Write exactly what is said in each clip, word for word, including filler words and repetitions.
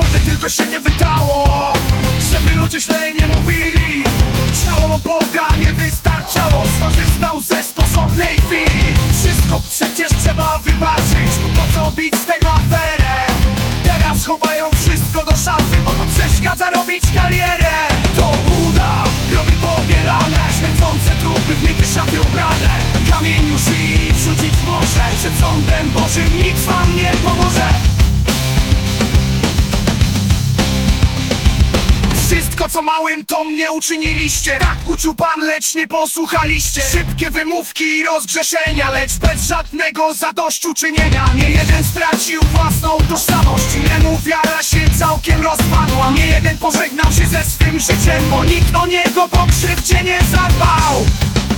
mordę, tylko się nie wydało, żeby ludzie źle nie mówili. Ciało Boga nie wystarczało, skorzystał ze stosownej chwili. Wszystko przecież trzeba wybaczyć, po co bić z tego aferę? Teraz chowają wszystko do szafy, bo to przeszkadza robić karierę. To uda, robi pobierane, śmierdzące trupy w nigdy szafy ubrane. Kamień już i wrzucić może, przed sądem Bożym nic wam nie pomoże. Wszystko co małym to mnie uczyniliście, tak uczył Pan, lecz nie posłuchaliście. Szybkie wymówki i rozgrzeszenia, lecz bez żadnego zadośćuczynienia. Nie jeden stracił własną tożsamość, innemu wiara się całkiem rozpadła. Nie jeden pożegnał się ze swym życiem, bo nikt o niego po krzywdzie nie zadbał.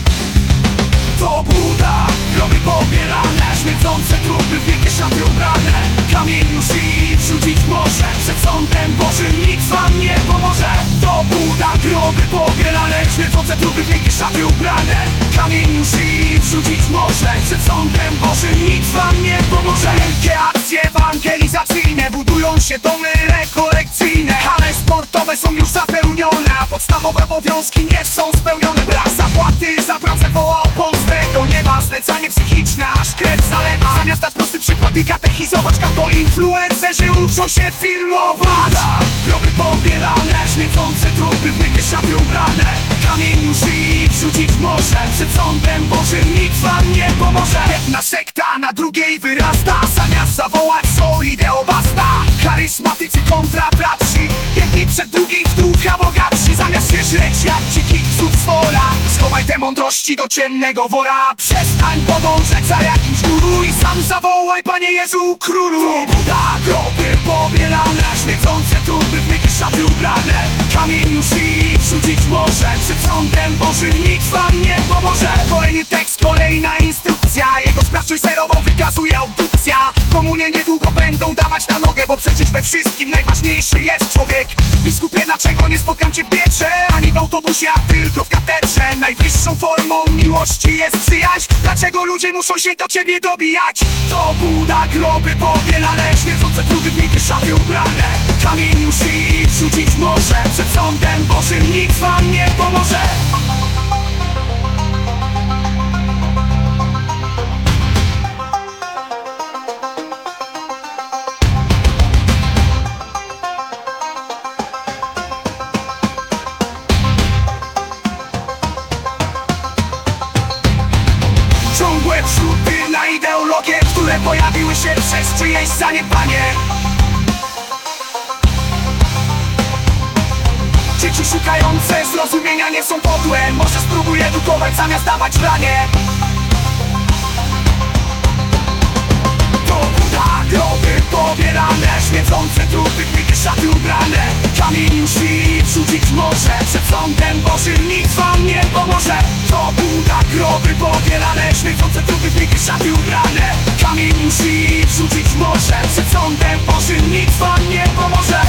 To Buda, groby pobierane, śmierdzące trupy w wielkie szaty ubrane. Kamień już i wrzucić może, przed sądem Bożym nic wam nie pomoże. To Buda, groby pobierane, śmierdzące trupy w wielkie szaty ubrane. Kamień już i wrzucić może, przed sądem Bożym nic wam nie pomoże. Wielkie akcje ewangelizacyjne, budują się domy rekolekcyjne. Hale sportowe są już zapełnione, a podstawowe obowiązki nie są spełnione. Brak zapłaty za pracę woła o pomstę do nieba, zlecanie psychiczne, aż krew zalewa. Zamiast dać prosty przykład i katechizować, to influencerzy uczą się filmować. Groby pobierane, śmierdzące trupy w mykie szaty ubrane. Kamień już i wrzucić może, przed sądem Bożym nic wam nie pomoże. Jedna sekta na drugiej wyrasta, zamiast zawołać Solideo basta. Charyzmatycy kontra bratrzy, jedni przed drugich w ducha bogatsi. Zamiast się żreć jak dziki psów z wola, schowaj te mądrości do ciemnego wora. Przestań podążać za jakimś guru i sam zawołaj: Panie Jezu Królu. To Buda, groby pobierane, śmierdzące trupy w mykie szaty ubrane. Kamień już i wrzucić może, przed sądem Bożym nic wam nie pomoże. Kolejny tekst, kolejna instrukcja, jego sprawczość zerową wykazuje audukcja. Komunie niedługo będą dawać na nogę, bo przecież we wszystkim najważniejszy jest człowiek. Biskupie, dlaczego nie spotkam cię w pieprze, ani w autobusie, a tylko w katedrze? Najwyższą formą miłości jest przyjaźń, dlaczego ludzie muszą się do ciebie dobijać? To Buda, groby pobierane, śmierdzące trupy w mykie szaty ubrane. Kamień już i wrzucić może, przed sądem Bożym nic wam nie pomoże. Ciągłe wrzuty na ideologie, które pojawiły się przez czyjeś zaniedbanie. Dzieci szukające zrozumienia nie są podłe, może spróbuj edukować zamiast dawać ranie. To Buda, groby pobierane, śmierdzące trupy w mykie szaty ubrane. Kamień już i wrzucić może, przed sądem Bożym nic wam nie pomoże. To Buda, groby pobierane, śmierdzące trupy w mykie szaty ubrane. Kamień już i wrzucić może, przed sądem Bożym nic wam nie pomoże.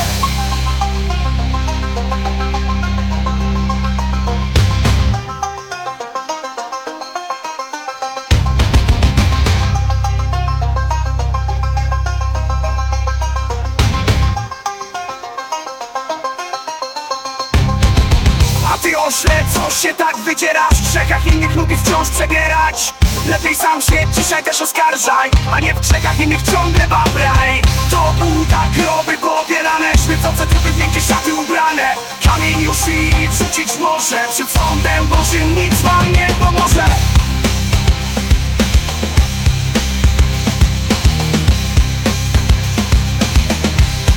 Ty ośle, co się tak wydzierasz, w grzechach innych lubisz wciąż przebierać. Lepiej sam się dzisiaj też oskarżaj, a nie w grzechach innych ciągle babraj. To Buda, groby pobierane, śmierdzące trupy w miękkie szaty ubrane. Kamień już i wrzucić może, przed sądem Bożym nic wam nie pomoże.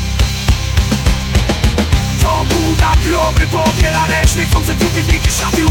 To Buda, groby pobierane, śmierdzące trupy w miękkie szaty ubrane.